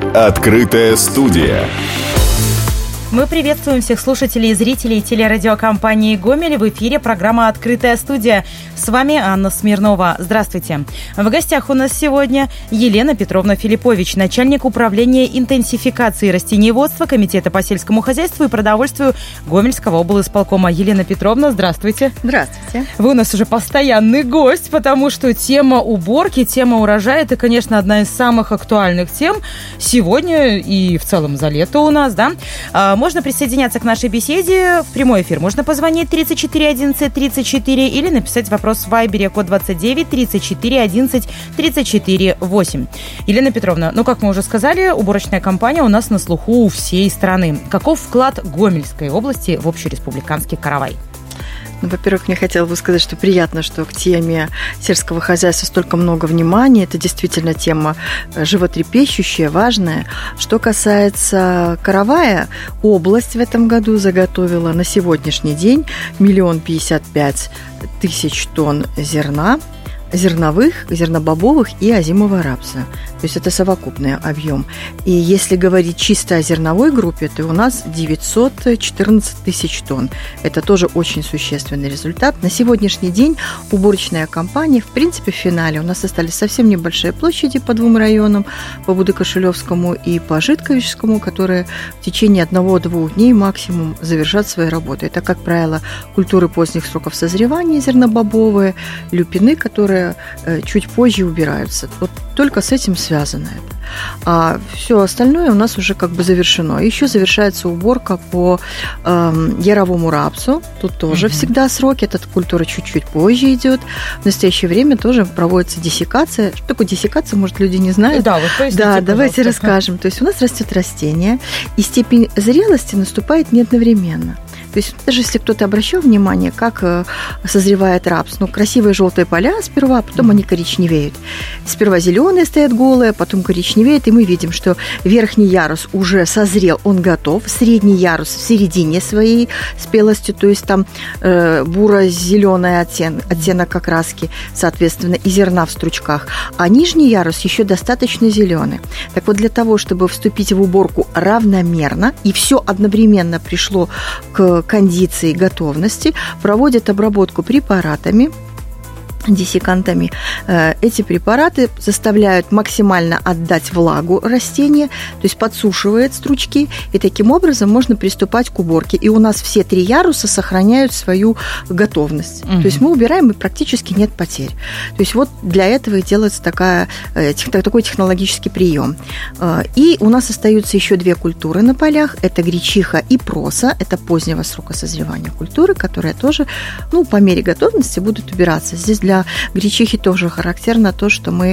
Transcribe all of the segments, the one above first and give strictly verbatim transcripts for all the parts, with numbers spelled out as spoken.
Открытая студия. Мы приветствуем всех слушателей и зрителей телерадиокомпании «Гомель». В эфире программа «Открытая студия». С вами Анна Смирнова. Здравствуйте. В гостях у нас сегодня Елена Петровна Филиппович, начальник управления интенсификации растениеводства Комитета по сельскому хозяйству и продовольствию Гомельского облисполкома. Елена Петровна, здравствуйте. Здравствуйте. Вы у нас уже постоянный гость, потому что тема уборки, тема урожая – это, конечно, одна из самых актуальных тем сегодня и в целом за лето у нас, да. Можно присоединяться к нашей беседе в прямой эфир. Можно позвонить тридцать четыре одиннадцать тридцать четыре или написать вопрос в Вайбере, код двадцать девять тридцать четыре одиннадцать тридцать четыре восемь. Елена Петровна, ну, как мы уже сказали, уборочная кампания у нас на слуху у всей страны. Каков вклад Гомельской области в общереспубликанский каравай? Ну, во-первых, мне хотелось бы сказать, что приятно, что к теме сельского хозяйства столько много внимания. Это действительно тема животрепещущая, важная. Что касается каравая, область в этом году заготовила на сегодняшний день миллион пятьдесят пять тысяч тонн зерна, зерновых, зернобобовых и озимого рапса. То есть это совокупный объем. И если говорить чисто о зерновой группе, то у нас девятьсот четырнадцать тысяч тонн. Это тоже очень существенный результат. На сегодняшний день уборочная кампания, в принципе, в финале у нас остались совсем небольшие площади по двум районам, по Будыкошелевскому и по Житковичскому, которые в течение одного-двух дней максимум завершат свои работы. Это, как правило, культуры поздних сроков созревания, зернобобовые, люпины, которые чуть позже убираются. Вот только с этим связано это. А все остальное у нас уже как бы завершено. Еще завершается уборка по э, яровому рапсу. Тут тоже угу. всегда сроки. Эта культура чуть-чуть позже идет. В настоящее время тоже проводится диссекация. Что такое диссекация, может, люди не знают? Да, вот поясните, да, давайте расскажем. То есть у нас растет растение, и степень зрелости наступает не одновременно. То есть даже если кто-то обращал внимание, как созревает рапс, ну, красивые желтые поля сперва, а потом они коричневеют. Сперва зеленые стоят голые, потом коричневеют, и мы видим, что верхний ярус уже созрел, он готов, средний ярус в середине своей спелости, то есть там э, буро-зеленый оттенок, оттенок окраски, соответственно, и зерна в стручках, а нижний ярус еще достаточно зеленый. Так вот, для того, чтобы вступить в уборку равномерно, и все одновременно пришло к кондиции готовности, проводят обработку препаратами, диссекантами. Эти препараты заставляют максимально отдать влагу растения, то есть подсушивает стручки, и таким образом можно приступать к уборке. И у нас все три яруса сохраняют свою готовность. Угу. То есть мы убираем, и практически нет потерь. То есть вот для этого и делается такая, такой технологический прием. И у нас остаются еще две культуры на полях. Это гречиха и проса. Это позднего срока созревания культуры, которые тоже, ну, по мере готовности будут убираться. Здесь для Для гречихи тоже характерно то, что мы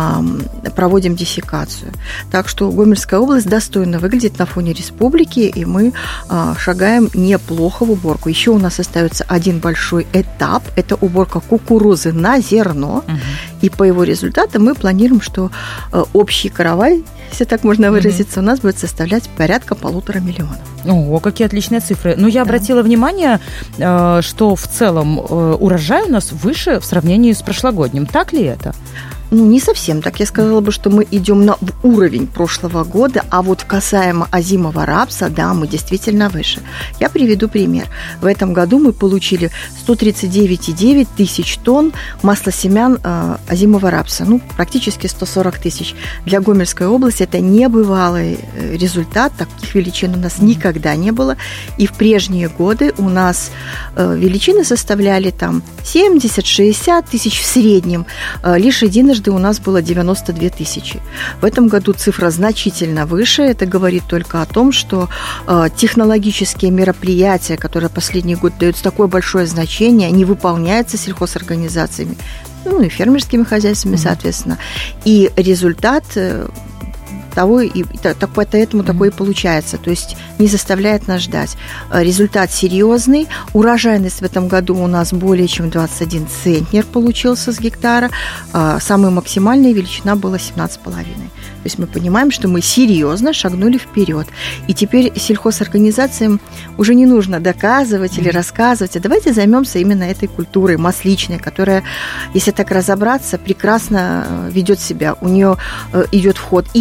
э, проводим диссекацию. Так что Гомельская область достойно выглядит на фоне республики, и мы э, шагаем неплохо в уборку. Еще у нас остается один большой этап – это уборка кукурузы на зерно. Угу. И по его результатам мы планируем, что э, общий каравай, если так можно выразиться, mm-hmm. у нас будет составлять порядка полутора миллионов. О, какие отличные цифры. Ну, я да. обратила внимание, что в целом урожай у нас выше в сравнении с прошлогодним. Так ли это? Ну, не совсем так. Я сказала бы, что мы идем на уровень прошлого года, а вот касаемо озимого рапса, да, мы действительно выше. Я приведу пример. В этом году мы получили сто тридцать девять целых девять десятых тысяч тонн маслосемян э, озимого рапса, ну, практически сто сорок тысяч. Для Гомельской области это небывалый результат, таких величин у нас никогда не было. И в прежние годы у нас э, величины составляли там семьдесят-шестьдесят тысяч в среднем, э, лишь единожды у нас было девяносто две тысячи. В этом году цифра значительно выше. Это говорит только о том, что э, технологические мероприятия, которые последний год дают такое большое значение, они выполняются сельхозорганизациями, ну и фермерскими хозяйствами, mm-hmm. соответственно. И результат э, того и так, поэтому mm-hmm. такое и получается. То есть не заставляет нас ждать. Результат серьезный. Урожайность в этом году у нас более чем двадцать один центнер получился с гектара. Самая максимальная величина была семнадцать целых пять десятых. То есть мы понимаем, что мы серьезно шагнули вперед. И теперь сельхозорганизациям уже не нужно доказывать mm-hmm. или рассказывать, а давайте займемся именно этой культурой масличной, которая, если так разобраться, прекрасно ведет себя. У нее идет в ход и масло,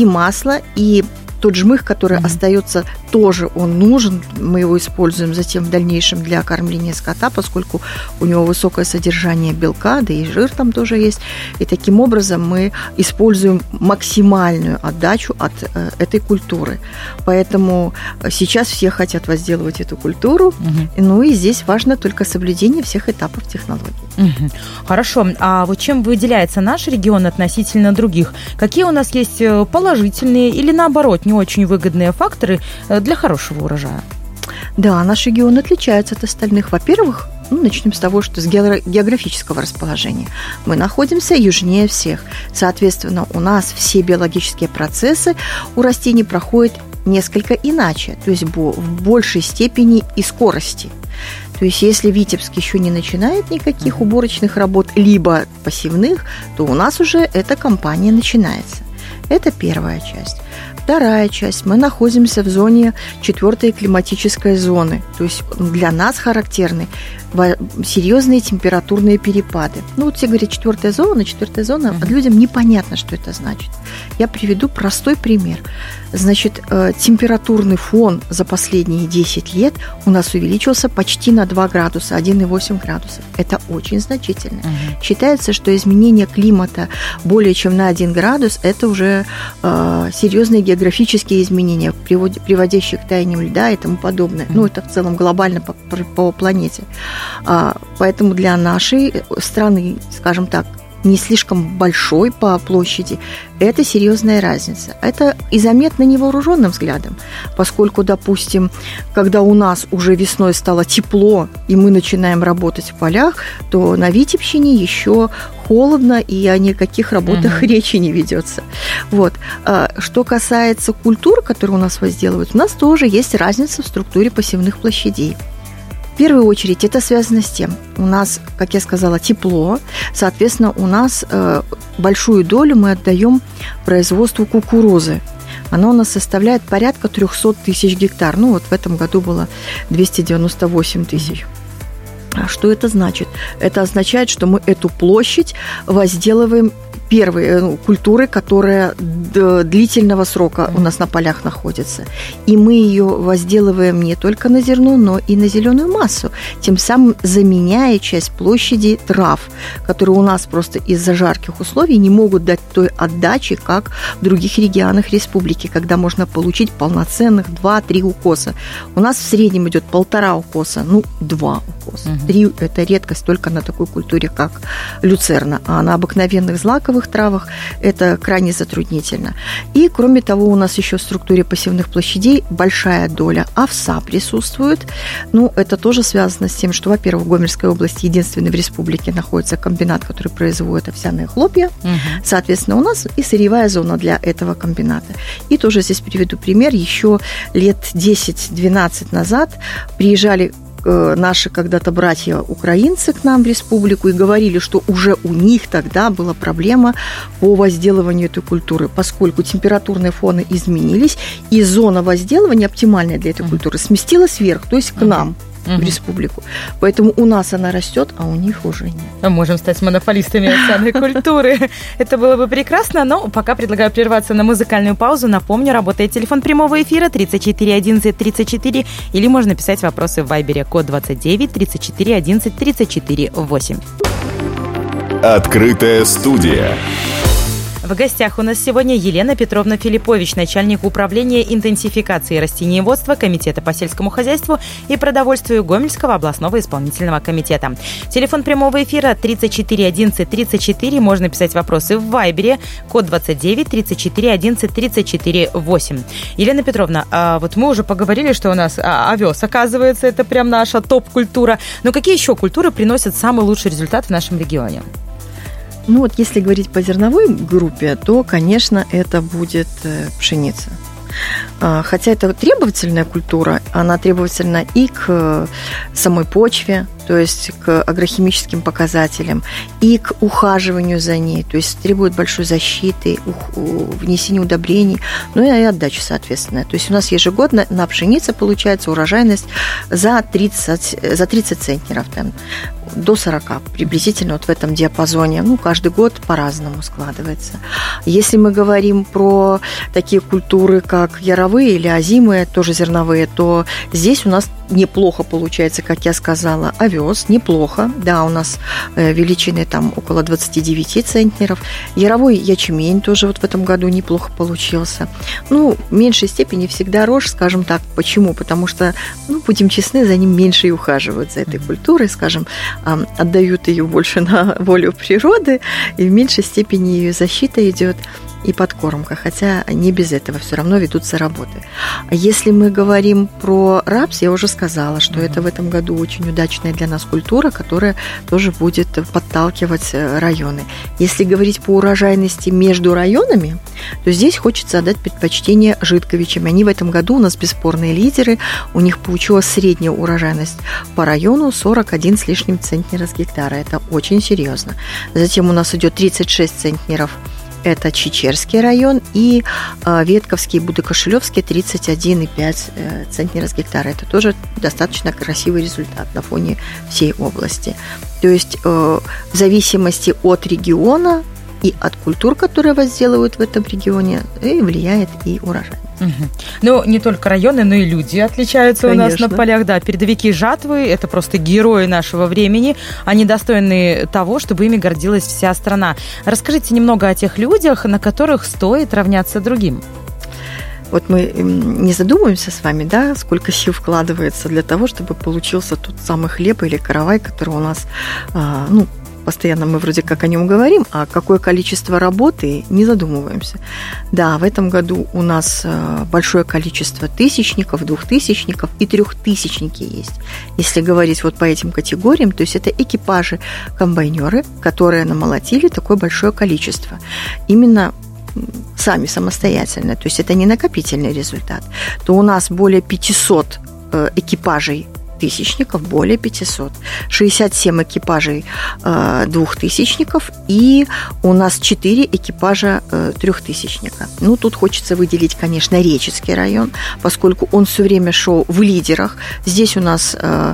масло, и тот жмых, который mm-hmm. остается, тоже он нужен. Мы его используем затем в дальнейшем для кормления скота, поскольку у него высокое содержание белка, да и жир там тоже есть. И таким образом мы используем максимальную отдачу от э, этой культуры. Поэтому сейчас все хотят возделывать эту культуру. Mm-hmm. Ну и здесь важно только соблюдение всех этапов технологии. Mm-hmm. Хорошо. А вот чем выделяется наш регион относительно других? Какие у нас есть положительные или, наоборот, не очень выгодные факторы для хорошего урожая? Да, наш регион отличается от остальных. Во-первых, ну, начнем с того, что с географического расположения. Мы находимся южнее всех. Соответственно, у нас все биологические процессы у растений проходят несколько иначе, то есть в большей степени и скорости. То есть если Витебск еще не начинает никаких уборочных работ, либо посевных, то у нас уже эта кампания начинается. Это первая часть. Вторая часть. Мы находимся в зоне четвертой климатической зоны. То есть для нас характерны серьезные температурные перепады. Ну, вот все говорят, четвертая зона, четвертая зона, а людям непонятно, что это значит. Я приведу простой пример. Значит, температурный фон за последние десять лет у нас увеличился почти на два градуса, один целых восемь десятых градусов. Это очень значительно. Uh-huh. Считается, что изменение климата более чем на один градус – это уже э, серьезные географические изменения, приводящие к таянию льда и тому подобное. Uh-huh. Ну, это в целом глобально по, по планете. А, поэтому для нашей страны, скажем так, не слишком большой по площади, это серьезная разница. Это и заметно невооруженным взглядом, поскольку, допустим, когда у нас уже весной стало тепло, и мы начинаем работать в полях, то на Витебщине еще холодно, и о никаких работах угу. речи не ведется. Вот. Что касается культур, которые у нас возделывают, у нас тоже есть разница в структуре посевных площадей. В первую очередь это связано с тем, у нас, как я сказала, тепло, соответственно, у нас э, большую долю мы отдаем производству кукурузы. Оно у нас составляет порядка триста тысяч гектар. Ну вот в этом году было двести девяносто восемь тысяч. А что это значит? Это означает, что мы эту площадь возделываем первой культуры, которая длительного срока у нас на полях находится. И мы ее возделываем не только на зерно, но и на зеленую массу, тем самым заменяя часть площади трав, которые у нас просто из-за жарких условий не могут дать той отдачи, как в других регионах республики, когда можно получить полноценных два-три укоса. У нас в среднем идет полтора укоса, ну, два укоса. Угу. Три – это редкость только на такой культуре, как люцерна, а на обыкновенных злаковых травах это крайне затруднительно. И, кроме того, у нас еще в структуре посевных площадей большая доля овса присутствует. Ну, это тоже связано с тем, что, во-первых, в Гомельской области единственный в республике находится комбинат, который производит овсяные хлопья. Угу. Соответственно, у нас и сырьевая зона для этого комбината. И тоже здесь приведу пример. Еще лет десять-двенадцать назад приезжали наши когда-то братья-украинцы к нам в республику и говорили, что уже у них тогда была проблема по возделыванию этой культуры, поскольку температурные фоны изменились, и зона возделывания оптимальная для этой культуры сместилась вверх, то есть к нам. В республику. Поэтому у нас она растет, а у них уже нет. Мы можем стать монополистами овсяной культуры. Это было бы прекрасно, но пока предлагаю прерваться на музыкальную паузу. Напомню, работает телефон прямого эфира тридцать четыре одиннадцать тридцать четыре, или можно писать вопросы в Вайбере, код двадцать девять тридцать четыре одиннадцать тридцать четыре восемь. Открытая студия. В гостях у нас сегодня Елена Петровна Филиппович, начальник управления интенсификации растениеводства Комитета по сельскому хозяйству и продовольствию Гомельского областного исполнительного комитета. Телефон прямого эфира тридцать четыре одиннадцать тридцать четыре. Можно писать вопросы в Вайбере, код двадцать девять тридцать четыре одиннадцать тридцать четыре восемь. Елена Петровна, а вот мы уже поговорили, что у нас овес, оказывается, это прям наша топ-культура. Но какие еще культуры приносят самый лучший результат в нашем регионе? Ну вот если говорить по зерновой группе, то, конечно, это будет пшеница. Хотя это требовательная культура, она требовательна и к самой почве, то есть к агрохимическим показателям, и к ухаживанию за ней, то есть требует большой защиты, внесения удобрений, ну и отдачи, соответственно. То есть у нас ежегодно на пшенице получается урожайность за тридцать, за тридцать центнеров, там, до сорока, приблизительно вот в этом диапазоне. Ну, каждый год по-разному складывается. Если мы говорим про такие культуры, как яровые или озимые, тоже зерновые, то здесь у нас неплохо получается, как я сказала, овес, неплохо. Да, у нас величины там около двадцать девять центнеров. Яровой ячмень тоже вот в этом году неплохо получился. Ну, в меньшей степени всегда рожь, скажем так. Почему? Потому что, ну, будем честны, за ним меньше и ухаживают, за этой культурой, скажем, отдают ее больше на волю природы, и в меньшей степени ее защита идет и подкормка, хотя не без этого все равно ведутся работы. А если мы говорим про рапс, я уже сказала, что mm-hmm. это в этом году очень удачная для нас культура, которая тоже будет подталкивать районы. Если говорить по урожайности между районами, то здесь хочется отдать предпочтение Житковичам. Они в этом году у нас бесспорные лидеры, у них получилась средняя урожайность по району сорок один с лишним центнера с гектара. Это очень серьезно. Затем у нас идет тридцать шесть центнеров. Это Чечерский район, и э, Ветковский и Будокошелевский тридцать один и пять центнера с гектара. Это тоже достаточно красивый результат на фоне всей области. То есть э, в зависимости от региона и от культур, которые возделывают в этом регионе, и влияет и урожай. Угу. Ну, не только районы, но и люди отличаются. Конечно. У нас на полях. Да, передовики жатвы – это просто герои нашего времени. Они достойны того, чтобы ими гордилась вся страна. Расскажите немного о тех людях, на которых стоит равняться другим. Вот мы не задумываемся с вами, да, сколько сил вкладывается для того, чтобы получился тот самый хлеб или каравай, который у нас, ну, постоянно мы вроде как о нем говорим, а какое количество работы, не задумываемся. Да, в этом году у нас большое количество тысячников, двухтысячников и трехтысячники есть. Если говорить вот по этим категориям, то есть это экипажи, комбайнеры, которые намолотили такое большое количество. Именно сами, самостоятельно, то есть это не накопительный результат, то у нас более пятьсот экипажей тысячников, более пятьсот, шестьдесят семь экипажей э, двухтысячников, и у нас четыре экипажа э, трехтысячника. Ну, тут хочется выделить, конечно, Речицкий район, поскольку он все время шел в лидерах. Здесь у нас э,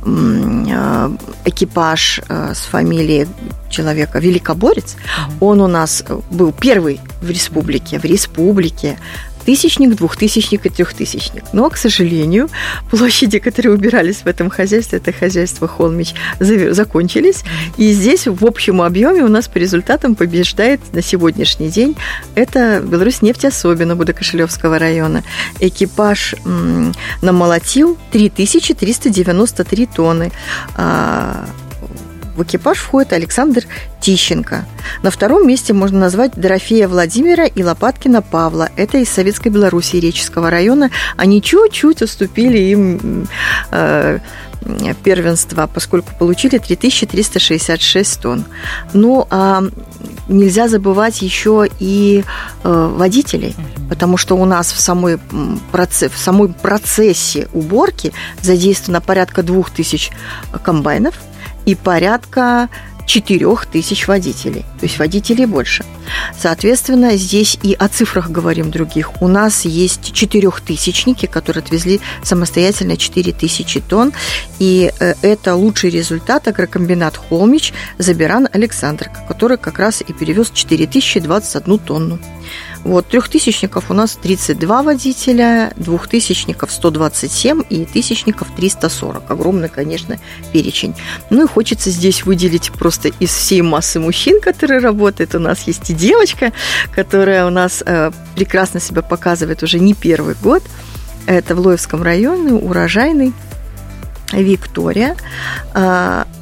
э, экипаж э, с фамилией человека Великоборец, mm-hmm. он у нас был первый в республике, в республике, тысячник, двухтысячник и трехтысячник. Но, к сожалению, площади, которые убирались в этом хозяйстве, это хозяйство Холмич, закончились. И здесь в общем объеме у нас по результатам побеждает на сегодняшний день это Беларусьнефть, особенно Будокошелевского района. Экипаж м, намолотил три тысячи триста девяносто три тонны. А, в экипаж входит Александр Тищенко. На втором месте можно назвать Дорофея Владимира и Лопаткина Павла. Это из Советской Белоруссии, Речицкого района. Они чуть-чуть уступили им э, первенство, поскольку получили три тысячи триста шестьдесят шесть тонн. Ну, а нельзя забывать еще и э, водителей, потому что у нас в, самой процесс, в самом процессе уборки задействовано порядка двух тысяч комбайнов и порядка четырех тысяч водителей, то есть водителей больше. Соответственно, здесь и о цифрах говорим других. У нас есть четырехтысячники, которые отвезли самостоятельно четыре тысячи тонн, и это лучший результат агрокомбинат Холмич Забиран Александр, который как раз и перевез четыре тысячи двадцать одну тонну. Вот, трехтысячников у нас тридцать два водителя, двухтысячников сто двадцать семь и тысячников триста сорок. Огромный, конечно, перечень. Ну и хочется здесь выделить просто из всей массы мужчин, которые работают. У нас есть и девочка, которая у нас э, прекрасно себя показывает уже не первый год. Это в Лоевском районе, урожайный, Виктория.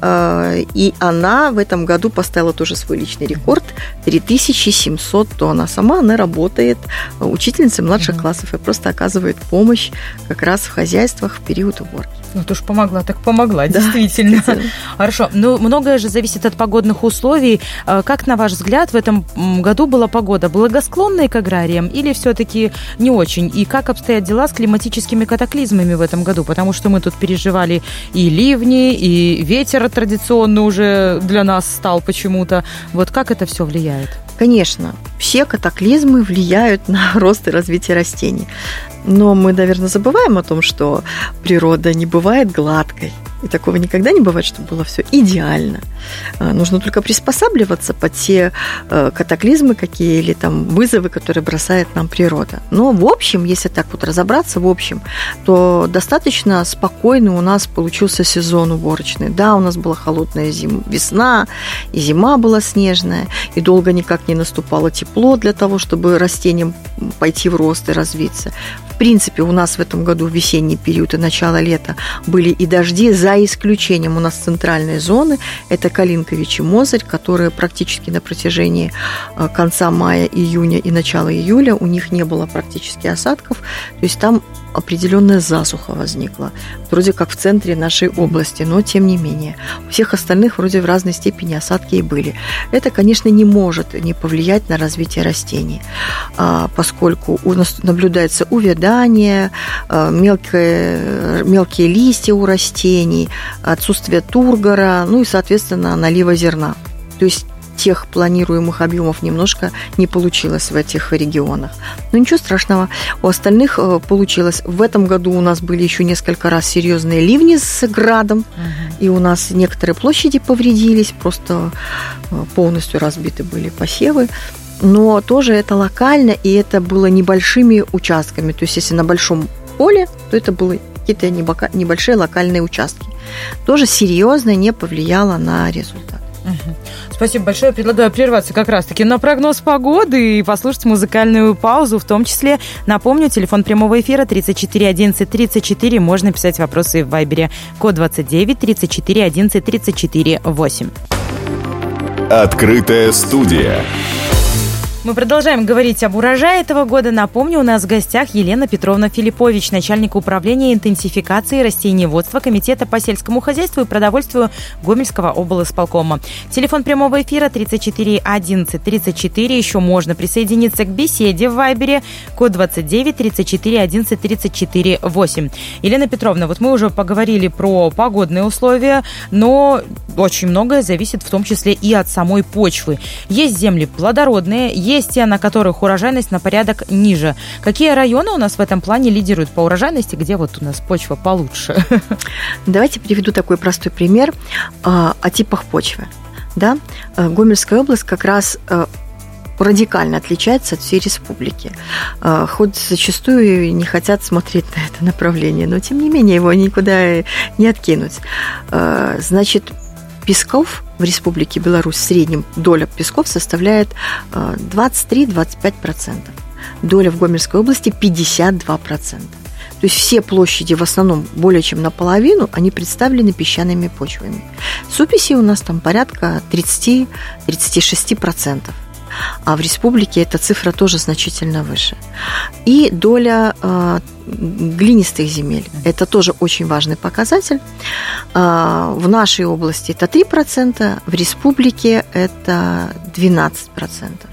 И она в этом году поставила тоже свой личный рекорд – три тысячи семьсот тонн. А сама она работает учительницей младших классов и просто оказывает помощь как раз в хозяйствах в период уборки. Ну, ты уж помогла, так помогла, да, действительно. действительно. Хорошо. Ну, многое же зависит от погодных условий. Как, на ваш взгляд, в этом году была погода? Благосклонная к аграриям или все-таки не очень? И как обстоят дела с климатическими катаклизмами в этом году? Потому что мы тут переживали и ливни, и ветер традиционно уже для нас стал почему-то. Вот как это все влияет? Конечно, все катаклизмы влияют на рост и развитие растений. Но мы, наверное, забываем о том, что природа не бывает гладкой. И такого никогда не бывает, чтобы было все идеально. Нужно только приспосабливаться под те катаклизмы какие или там вызовы, которые бросает нам природа. Но в общем, если так вот разобраться, в общем, то достаточно спокойно у нас получился сезон уборочный. Да, у нас была холодная зима, весна, и зима была снежная, и долго никак не наступало тепло для того, чтобы растениям пойти в рост и развиться. В принципе, у нас в этом году в весенний период и начало лета были и дожди, за исключением у нас центральной зоны, это Калинкович и Мозырь, которые практически на протяжении конца мая, июня и начала июля у них не было практически осадков, то есть там определенная засуха возникла, вроде как в центре нашей области, но тем не менее. У всех остальных вроде в разной степени осадки и были. Это, конечно, не может не повлиять на развитие растений, поскольку у нас наблюдается увядание, мелкие, мелкие листья у растений, отсутствие тургора, ну и, соответственно, налива зерна. То есть тех планируемых объемов немножко не получилось в этих регионах. Но ничего страшного, у остальных получилось. В этом году у нас были еще несколько раз серьезные ливни с градом, угу. и у нас некоторые площади повредились, просто полностью разбиты были посевы. Но тоже это локально, и это было небольшими участками. То есть если на большом поле, то это были какие-то небольшие локальные участки. Тоже серьезно не повлияло на результат. Угу. Спасибо большое. Предлагаю прерваться как раз-таки на прогноз погоды и послушать музыкальную паузу. В том числе, напомню, телефон прямого эфира тридцать четыре одиннадцать тридцать четыре. Можно писать вопросы в Вайбере. Код двадцать девять тридцать четыре одиннадцать тридцать четыре восемь. Открытая студия. Мы продолжаем говорить об урожае этого года. Напомню, у нас в гостях Елена Петровна Филиппович, начальник управления интенсификации растениеводства Комитета по сельскому хозяйству и продовольствию Гомельского облисполкома. Телефон прямого эфира тридцать четыре одиннадцать тридцать четыре. Еще можно присоединиться к беседе в Вайбере. Код двадцать девять тридцать четыре одиннадцать тридцать четыре восемь. Елена Петровна, вот мы уже поговорили про погодные условия, но очень многое зависит в том числе и от самой почвы. Есть земли плодородные, есть Есть те, на которых урожайность на порядок ниже. Какие районы у нас в этом плане лидируют по урожайности, где вот у нас почва получше? Давайте приведу такой простой пример о типах почвы. Да? Гомельская область как раз радикально отличается от всей республики. Хоть зачастую не хотят смотреть на это направление, но тем не менее его никуда не откинуть. Значит, песков в Республике Беларусь в среднем доля песков составляет двадцать три - двадцать пять процентов. Доля в Гомельской области пятьдесят два процента. То есть все площади в основном более чем наполовину, они представлены песчаными почвами. Суписи у нас там порядка тридцать - тридцать шесть процентов. А в республике эта цифра тоже значительно выше. И доля э, глинистых земель – это тоже очень важный показатель. Э, в нашей области это три процента, в республике это двенадцать процентов.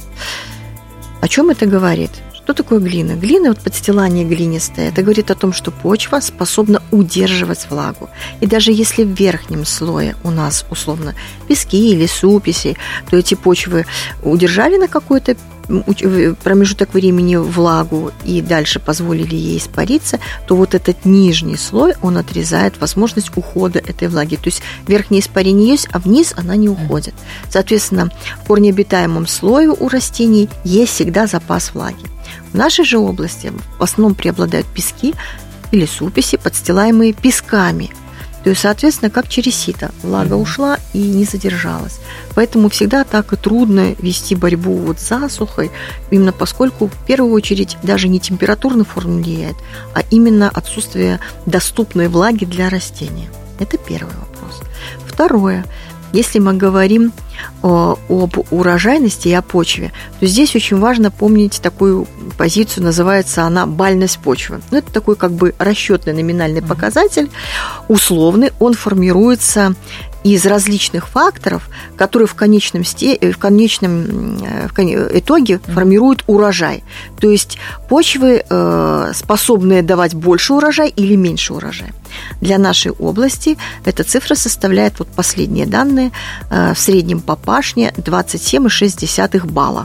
О чем это говорит? Что такое глина? Глина, вот подстилание глинистое, это говорит о том, что почва способна удерживать влагу. И даже если в верхнем слое у нас, условно, пески или суписи, то эти почвы удержали на какой-то промежуток времени влагу и дальше позволили ей испариться, то вот этот нижний слой, он отрезает возможность ухода этой влаги. То есть верхнее испарение есть, а вниз она не уходит. Соответственно, в корнеобитаемом слое у растений есть всегда запас влаги. В нашей же области в основном преобладают пески или суписи, подстилаемые песками. То есть, соответственно, как через сито. Влага ушла и не задержалась. Поэтому всегда так и трудно вести борьбу вот с засухой, именно поскольку в первую очередь даже не температурный фон влияет, а именно отсутствие доступной влаги для растения. Это первый вопрос. Второе. Если мы говорим о, об урожайности и о почве, то здесь очень важно помнить такую позицию, называется она бальность почвы. Ну, это такой как бы расчетный номинальный показатель, условный, он формируется из различных факторов, которые в конечном, сте... в конечном в кон... итоге формируют урожай. То есть почвы, способные давать больше урожай или меньше урожая. Для нашей области эта цифра составляет, вот последние данные, в среднем по пашне двадцать семь целых шесть десятых балла.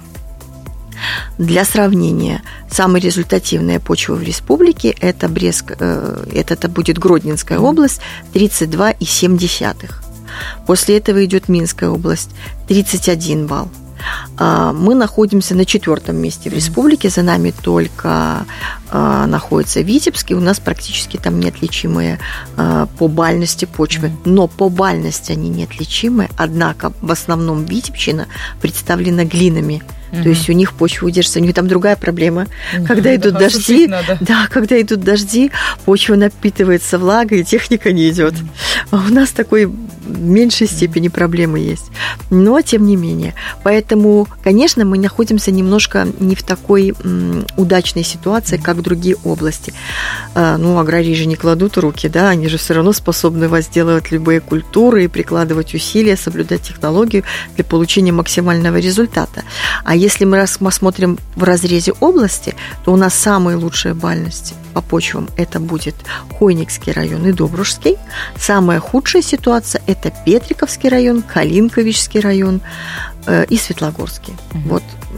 Для сравнения, самая результативная почва в республике – это, Брест... это, это будет Гродненская область, тридцать два целых семь десятых. После этого идет Минская область, тридцать один балл. Мы находимся на четвертом месте в республике, за нами только находится Витебск, и у нас практически там неотличимые по бальности почвы. Но по бальности они неотличимые, однако в основном Витебщина представлена глинами. Mm-hmm. То есть у них почва удержится. У них там другая проблема. Mm-hmm. Когда идут да, дожди, да, когда идут дожди, почва напитывается влагой, и техника не идет. Mm-hmm. А у нас такой в меньшей степени проблемы есть. Но тем не менее. Поэтому, конечно, мы находимся немножко не в такой м, удачной ситуации, как в другие области. А, ну, аграрии же не кладут руки, да, они же все равно способны возделывать любые культуры и прикладывать усилия, соблюдать технологию для получения максимального результата. А если мы рассмотрим в разрезе области, то у нас самые лучшие бальности по почвам это будет Хойникский район и Добружский. Самая худшая ситуация – это Петриковский район, Калинковичский район э, и Светлогорский. Угу. Вот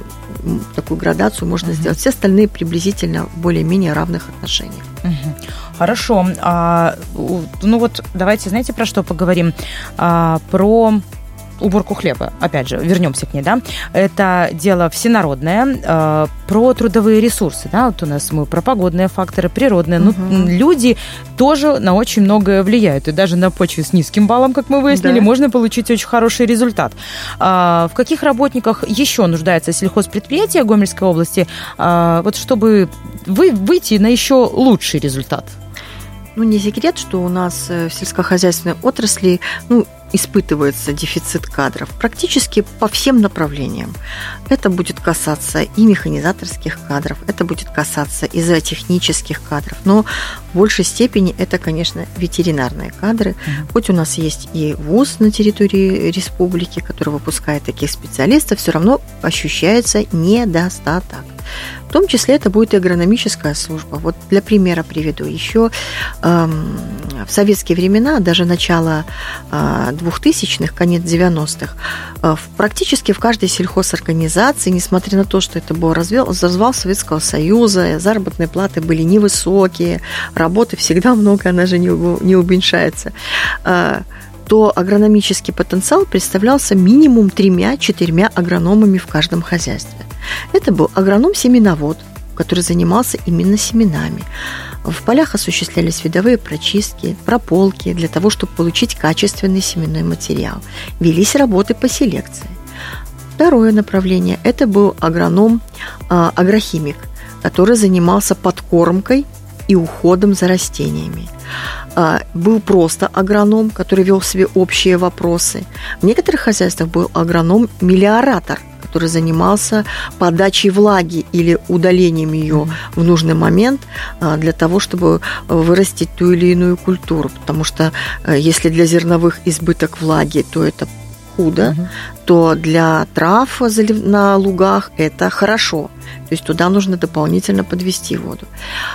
такую градацию можно угу. сделать. Все остальные приблизительно в более-менее равных отношениях. Угу. Хорошо. А, ну вот давайте, знаете, про что поговорим? А, про... уборку хлеба, опять же, вернемся к ней, да, это дело всенародное, э, про трудовые ресурсы, да, вот у нас мы про погодные факторы, природные, угу. ну, люди тоже на очень многое влияют, и даже на почве с низким баллом, как мы выяснили, да. можно получить очень хороший результат. Э, в каких работниках еще нуждается сельхозпредприятие Гомельской области, э, вот чтобы вы, выйти на еще лучший результат? Ну, не секрет, что у нас в сельскохозяйственной отрасли, ну, испытывается дефицит кадров практически по всем направлениям. Это будет касаться и механизаторских кадров, это будет касаться и зоотехнических кадров, но в большей степени это, конечно, ветеринарные кадры. Mm-hmm. Хоть у нас есть и вуз на территории республики, который выпускает таких специалистов, все равно ощущается недостаток. В том числе это будет и агрономическая служба. Вот для примера приведу. Еще эм, в советские времена, даже начало э, двухтысячных, конец девяностых, э, практически в каждой сельхозорганизации, несмотря на то, что это был развал, развал Советского Союза, заработные платы были невысокие, работы всегда много, она же не, не уменьшается, э, то агрономический потенциал представлялся минимум тремя-четырьмя агрономами в каждом хозяйстве. Это был агроном-семеновод, который занимался именно семенами. В полях осуществлялись видовые прочистки, прополки для того, чтобы получить качественный семенной материал. Велись работы по селекции. Второе направление – это был агроном-агрохимик, который занимался подкормкой и уходом за растениями. Был просто агроном, который вел в себе общие вопросы. В некоторых хозяйствах был агроном-мелиоратор, который занимался подачей влаги или удалением ее в нужный момент для того, чтобы вырастить ту или иную культуру. Потому что если для зерновых избыток влаги, то это худо, угу. то для трав на лугах это хорошо. То есть туда нужно дополнительно подвести воду.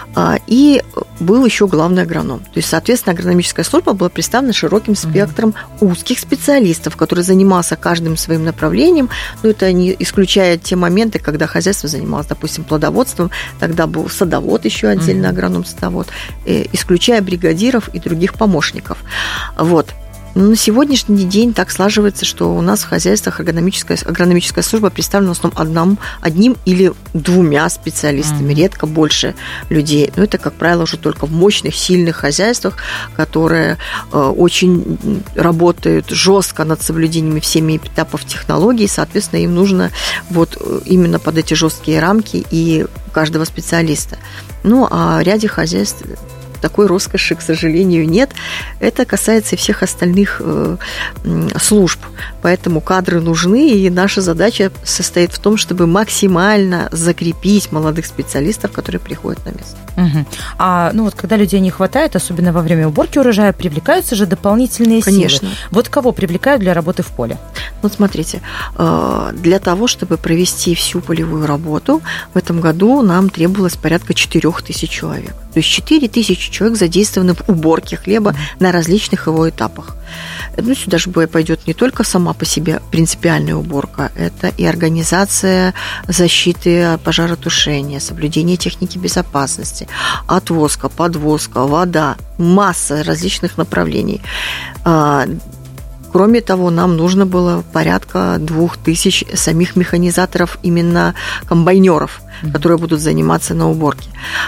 И был еще главный агроном. То есть, соответственно, агрономическая служба была представлена широким спектром угу. узких специалистов, которые занимался каждым своим направлением. Но это не исключая те моменты, когда хозяйство занималось, допустим, плодоводством. Тогда был садовод еще отдельно, угу. агроном-садовод, исключая бригадиров и других помощников. Вот. Но на сегодняшний день так слаживается, что у нас в хозяйствах агрономическая, агрономическая служба представлена в основном одним, одним или двумя специалистами, mm-hmm. редко больше людей. Но это, как правило, уже только в мощных, сильных хозяйствах, которые э, очень работают жестко над соблюдением всеми этапов технологий, соответственно, им нужно вот именно под эти жесткие рамки и каждого специалиста. Ну, а в ряде хозяйств такой роскоши, к сожалению, нет. Это касается и всех остальных э, служб. Поэтому кадры нужны, и наша задача состоит в том, чтобы максимально закрепить молодых специалистов, которые приходят на место. Угу. А ну вот когда людей не хватает, особенно во время уборки урожая, привлекаются же дополнительные Конечно. силы. Вот кого привлекают для работы в поле? Вот смотрите, для того, чтобы провести всю полевую работу, в этом году нам требовалось порядка четыре тысячи человек. То есть четыре тысячи человек задействованы в уборке хлеба на различных его этапах. Ну, сюда же пойдет не только сама по себе принципиальная уборка, это и организация защиты, пожаротушения, соблюдение техники безопасности, отвозка, подвозка, вода, масса различных направлений. Кроме того, нам нужно было порядка двух тысяч самих механизаторов, именно комбайнеров, mm-hmm. которые будут заниматься на уборке.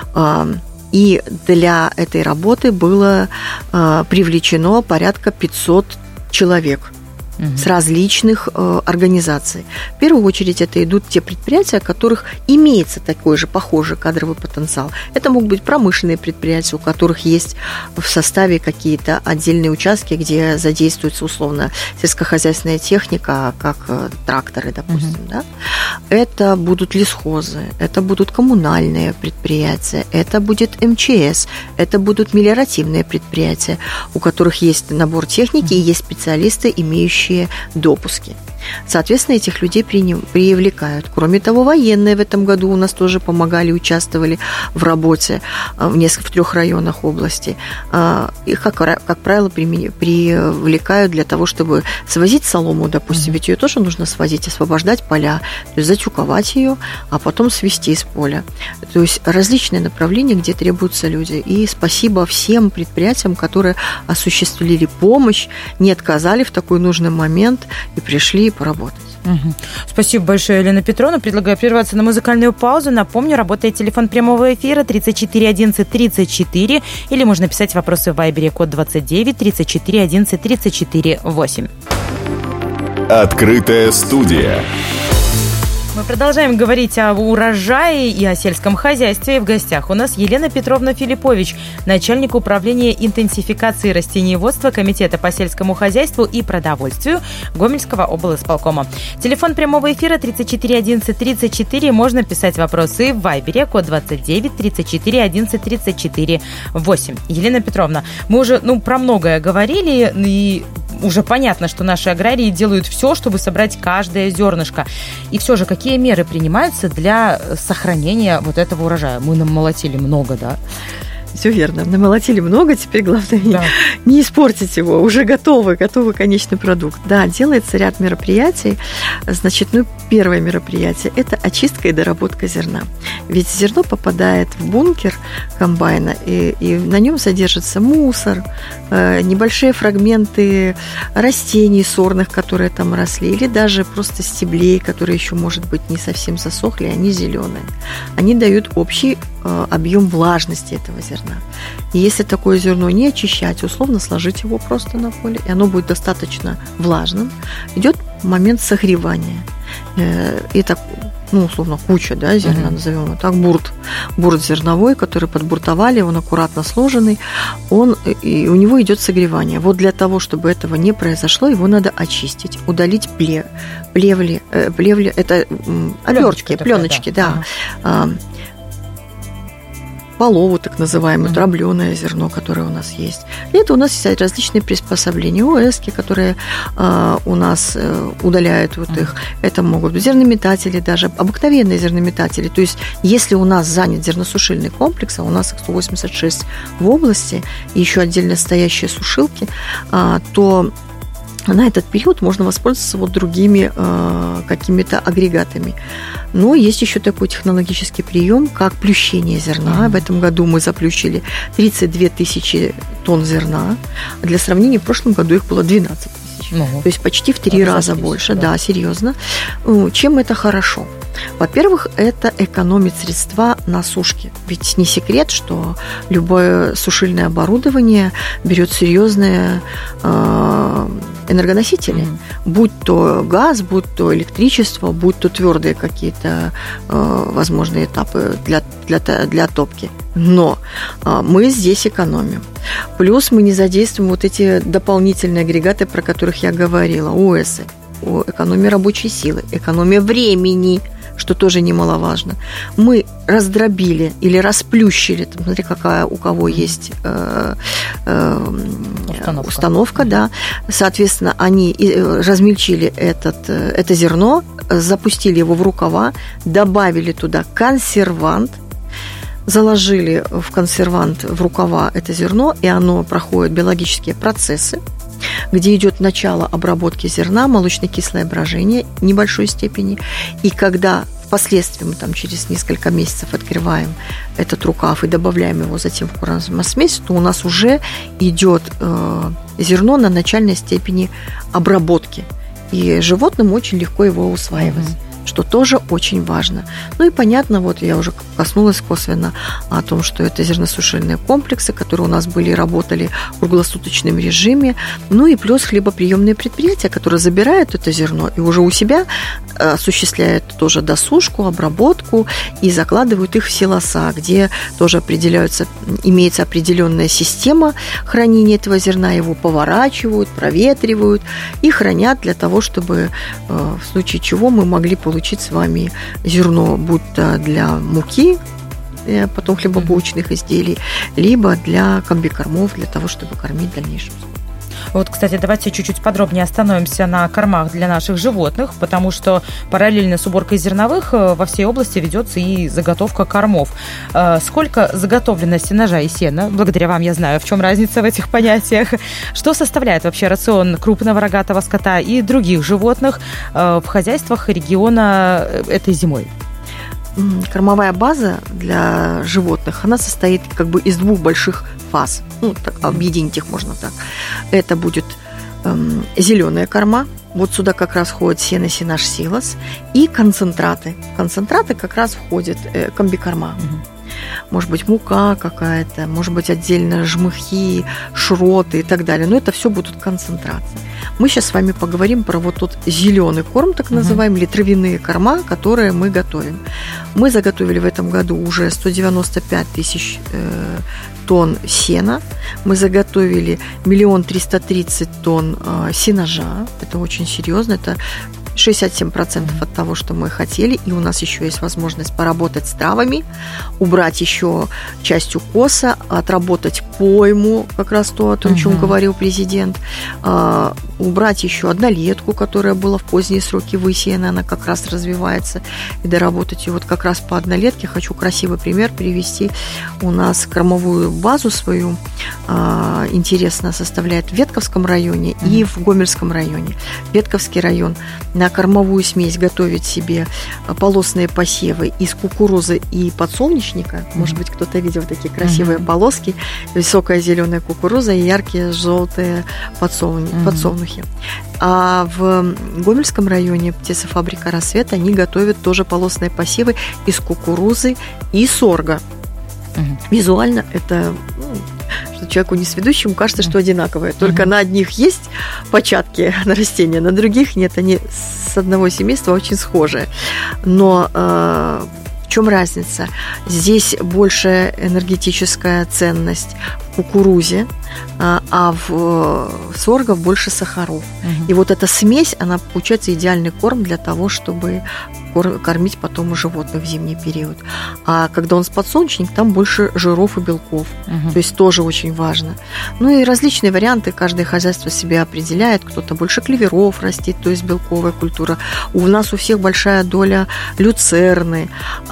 И для этой работы было привлечено порядка пятьсот человек угу. с различных э, организаций. В первую очередь это идут те предприятия, у которых имеется такой же похожий кадровый потенциал. Это могут быть промышленные предприятия, у которых есть в составе какие-то отдельные участки, где задействуется условно сельскохозяйственная техника, как тракторы, допустим. Угу. Да? Это будут лесхозы, это будут коммунальные предприятия, это будет эм че эс, это будут мелиоративные предприятия, у которых есть набор техники и есть специалисты, имеющие допуски. Соответственно, этих людей привлекают. Кроме того, военные в этом году у нас тоже помогали, участвовали в работе в нескольких, в трех районах области. Их, как, как правило, привлекают для того, чтобы свозить солому, допустим, mm-hmm. ведь ее тоже нужно свозить, освобождать поля, то есть затюковать ее, а потом свести из поля. То есть различные направления, где требуются люди. И спасибо всем предприятиям, которые осуществили помощь, не отказали в такой нужный момент и пришли поработать. Угу. Спасибо большое, Елена Петровна. Предлагаю прерваться на музыкальную паузу. Напомню, работает телефон прямого эфира тридцать четыре одиннадцать тридцать четыре, или можно писать вопросы в Вайбере, код двадцать девять тридцать четыре одиннадцать тридцать четыре восемь. Открытая студия. Мы продолжаем говорить о урожае и о сельском хозяйстве. В гостях у нас Елена Петровна Филиппович, начальник управления интенсификации растениеводства Комитета по сельскому хозяйству и продовольствию Гомельского облисполкома. Телефон прямого эфира тридцать четыре одиннадцать тридцать четыре. Можно писать вопросы в Вайбере, код двадцать девять тридцать четыре одиннадцать тридцать четыре восемь. Елена Петровна, мы уже ну, про многое говорили, и уже понятно, что наши аграрии делают все, чтобы собрать каждое зернышко. И все же, какие меры принимаются для сохранения вот этого урожая? Мы намолотили много, да? Все верно. Намолотили много, теперь главное да. не, не испортить его. Уже готовый, готовый конечный продукт. Да, делается ряд мероприятий. Значит, ну, первое мероприятие – это очистка и доработка зерна. Ведь зерно попадает в бункер комбайна, и, и на нем содержится мусор, э, небольшие фрагменты растений сорных, которые там росли, или даже просто стеблей, которые еще, может быть, не совсем засохли, они зеленые. Они дают общий э, объем влажности этого зерна. И если такое зерно не очищать, условно сложить его просто на поле, и оно будет достаточно влажным, идет момент согревания. И так, ну, условно, куча, да, зерна, uh-huh. назовем его так, бурт. Бурт зерновой, который подбуртовали, он аккуратно сложенный, он, и у него идет согревание. Вот для того, чтобы этого не произошло, его надо очистить, удалить плев, плевли, плевли, это обертки, пленочки, да. да. Uh-huh. Полову, так называемое, mm-hmm. дробленое зерно, которое у нас есть. И это у нас есть различные приспособления, ОСки, которые э, у нас э, удаляют вот mm-hmm. их. Это могут быть зернометатели, даже обыкновенные зернометатели. То есть, если у нас занят зерносушильный комплекс, а у нас их сто восемьдесят шесть в области, и еще отдельно стоящие сушилки, э, то на этот период можно воспользоваться вот другими э, какими-то агрегатами. Но есть еще такой технологический прием, как плющение зерна. Mm-hmm. В этом году мы заплющили тридцать две тысячи тонн зерна. Для сравнения, в прошлом году их было двенадцать тысяч. Mm-hmm. То есть почти в три раза больше. Да. да, серьезно. Чем это хорошо? Во-первых, это экономит средства на сушке. Ведь не секрет, что любое сушильное оборудование берет серьезные э, энергоносители, mm-hmm. будь то газ, будь то электричество, будь то твердые какие-то э, возможные этапы для, для, для топки. Но э, мы здесь экономим. Плюс мы не задействуем вот эти дополнительные агрегаты, про которых я говорила, ОЭСы, экономия рабочей силы, экономия времени, что тоже немаловажно. Мы раздробили или расплющили, там, смотри, какая у кого есть э, э, установка, установка да. Соответственно, они размельчили этот, это зерно, запустили его в рукава, добавили туда консервант, заложили в консервант в рукава это зерно, и оно проходит биологические процессы, где идет начало обработки зерна, молочно-кислое брожение небольшой степени. И когда впоследствии мы там через несколько месяцев открываем этот рукав и добавляем его затем в кормосмесь, то у нас уже идет э, зерно на начальной степени обработки. И животным очень легко его усваивать. Mm-hmm. Что тоже очень важно. Ну и понятно, вот я уже коснулась косвенно о том, что это зерносушильные комплексы, которые у нас были и работали в круглосуточном режиме, ну и плюс хлебоприемные предприятия, которые забирают это зерно и уже у себя осуществляют тоже досушку, обработку и закладывают их в силоса, где тоже определяются, имеется определенная система хранения этого зерна, его поворачивают, проветривают и хранят для того, чтобы в случае чего мы могли получить получить с вами зерно, будь то для муки, потом хлебобулочных изделий, либо для комбикормов, для того, чтобы кормить в дальнейшем. Вот, кстати, давайте чуть-чуть подробнее остановимся на кормах для наших животных, потому что параллельно с уборкой зерновых во всей области ведется и заготовка кормов. Сколько заготовлено сенажа и сена? Благодаря вам я знаю, в чем разница в этих понятиях. Что составляет вообще рацион крупного рогатого скота и других животных в хозяйствах региона этой зимой? Кормовая база для животных, она состоит как бы из двух больших фаз. Ну, так, объединить их можно так. Это будет эм, зеленая корма. Вот сюда как раз входит сено, сенаж, силос. И концентраты. Концентраты как раз входят э, комбикорма. Угу. Может быть, мука какая-то, может быть, отдельно жмыхи, шроты и так далее. Но это все будут концентрации. Мы сейчас с вами поговорим про вот тот зеленый корм, так называемый, или травяные корма, которые мы готовим. Мы заготовили в этом году уже сто девяносто пять тысяч э, тонн сена. Мы заготовили миллион триста тридцать тонн э, сенажа. Это очень серьезно. Это шестьдесят семь процентов от того, что мы хотели, и у нас еще есть возможность поработать с травами, убрать еще часть укоса, отработать пойму, как раз то, о том, о чем uh-huh. говорил президент, а, убрать еще однолетку, которая была в поздние сроки высеяна, она как раз развивается, и доработать ее. Вот как раз по однолетке хочу красивый пример привести. У нас кормовую базу свою а, интересно составляет в Ветковском районе uh-huh. и в Гомельском районе. Ветковский район на кормовую смесь готовить себе полосные посевы из кукурузы и подсолнечника. Mm-hmm. Может быть, кто-то видел такие красивые mm-hmm. полоски. Высокая зеленая кукуруза и яркие желтые подсолну... mm-hmm. подсолнухи. А в Гомельском районе птицефабрика «Рассвет» они готовят тоже полосные посевы из кукурузы и сорга. Mm-hmm. Визуально это... что человеку несведущему кажется, что одинаковые. Только mm-hmm. на одних есть початки на растения, на других нет. Они с одного семейства очень схожие. Но э, в чем разница? Здесь больше энергетическая ценность в кукурузе, а в сорго больше сахаров. Mm-hmm. И вот эта смесь, она получается идеальный корм для того, чтобы кормить потом у животных в зимний период. А когда он с подсолнечник, там больше жиров и белков. Угу. То есть тоже очень важно. Ну и различные варианты каждое хозяйство себе определяет. Кто-то больше клеверов растит, то есть белковая культура. У нас у всех большая доля люцерны.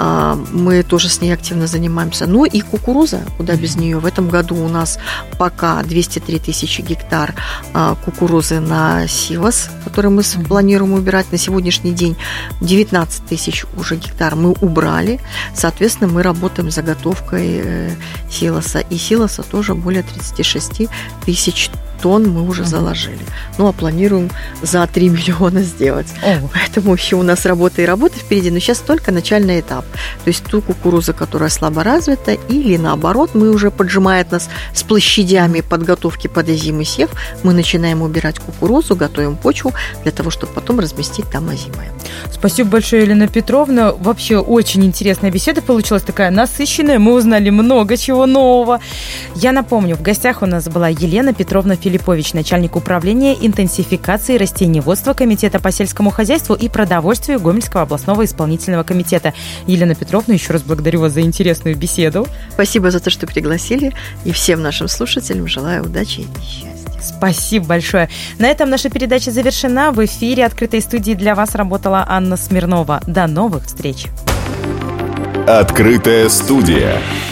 Мы тоже с ней активно занимаемся. Ну и кукуруза, куда без нее. В этом году у нас пока двести три тысячи гектар кукурузы на силос, который мы угу. планируем убирать. На сегодняшний день девятнадцать тысяч уже гектар мы убрали. Соответственно, мы работаем с заготовкой силоса. И силоса тоже более тридцать шесть тысяч тонн мы уже заложили. Ну, а планируем за три миллиона сделать. О. Поэтому еще у нас работа и работа впереди, но сейчас только начальный этап. То есть ту кукурузу, которая слабо развита, или наоборот, мы уже поджимает нас с площадями подготовки под озимый сев, мы начинаем убирать кукурузу, готовим почву для того, чтобы потом разместить там озимое. Спасибо большое, Елена Петровна. Вообще очень интересная беседа получилась, такая насыщенная. Мы узнали много чего нового. Я напомню, в гостях у нас была Елена Петровна Филиппович, начальник управления интенсификации растениеводства Комитета по сельскому хозяйству и продовольствию Гомельского областного исполнительного комитета. Елена Петровна, еще раз благодарю вас за интересную беседу. Спасибо за то, что пригласили. И всем нашим слушателям желаю удачи и счастья. Спасибо большое. На этом наша передача завершена. В эфире открытой студии для вас работала Анна Смирнова. До новых встреч. Открытая студия.